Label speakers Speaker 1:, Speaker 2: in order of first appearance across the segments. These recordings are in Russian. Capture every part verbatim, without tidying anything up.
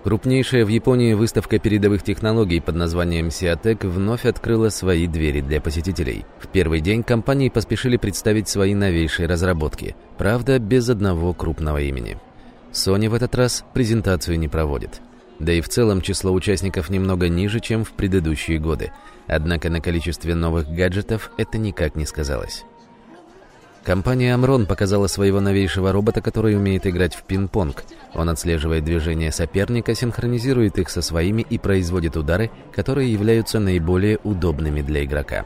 Speaker 1: Крупнейшая в Японии выставка передовых технологий под названием Сиатек вновь открыла свои двери для посетителей. В первый день компании поспешили представить свои новейшие разработки, правда, без одного крупного имени. Sony в этот раз презентацию не проводит. Да и в целом число участников немного ниже, чем в предыдущие годы. Однако на количестве новых гаджетов это никак не сказалось. Компания Omron показала своего новейшего робота, который умеет играть в пинг-понг. Он отслеживает движения соперника, синхронизирует их со своими и производит удары, которые являются наиболее удобными для игрока.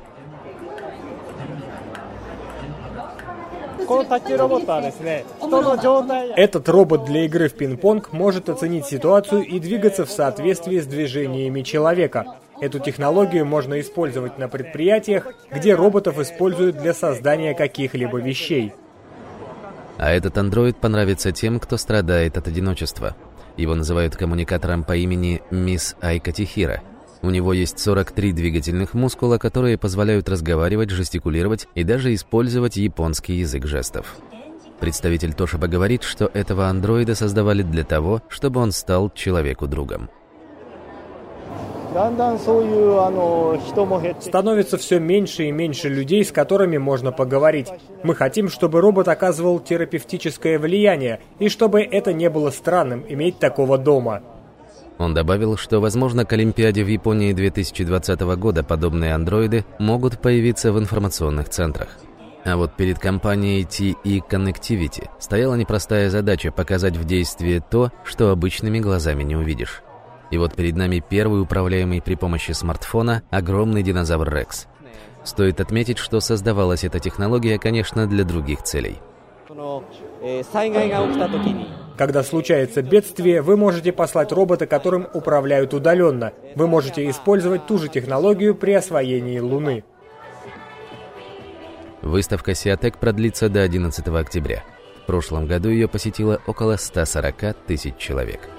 Speaker 2: Этот робот для игры в пинг-понг может оценить ситуацию и двигаться в соответствии с движениями человека. Эту технологию можно использовать на предприятиях, где роботов используют для создания каких-либо вещей.
Speaker 1: А этот андроид понравится тем, кто страдает от одиночества. Его называют коммуникатором по имени Мисс Айка Тихира. У него есть сорок три двигательных мускула, которые позволяют разговаривать, жестикулировать и даже использовать японский язык жестов. Представитель Toshiba говорит, что этого андроида создавали для того, чтобы он стал человеку другом.
Speaker 2: Становится все меньше и меньше людей, с которыми можно поговорить. Мы хотим, чтобы робот оказывал терапевтическое влияние, и чтобы это не было странным иметь такого дома.
Speaker 1: Он добавил, что, возможно, к Олимпиаде в Японии две тысячи двадцатого года подобные андроиды могут появиться в информационных центрах. А вот перед компанией ти и Connectivity стояла непростая задача показать в действии то, что обычными глазами не увидишь. И вот перед нами первый управляемый при помощи смартфона огромный динозавр Рекс. Стоит отметить, что создавалась эта технология, конечно, для других целей.
Speaker 2: Когда случается бедствие, вы можете послать робота, которым управляют удаленно. Вы можете использовать ту же технологию при освоении Луны.
Speaker 1: Выставка Сиатек продлится до одиннадцатого октября. В прошлом году ее посетило около ста сорока тысяч человек.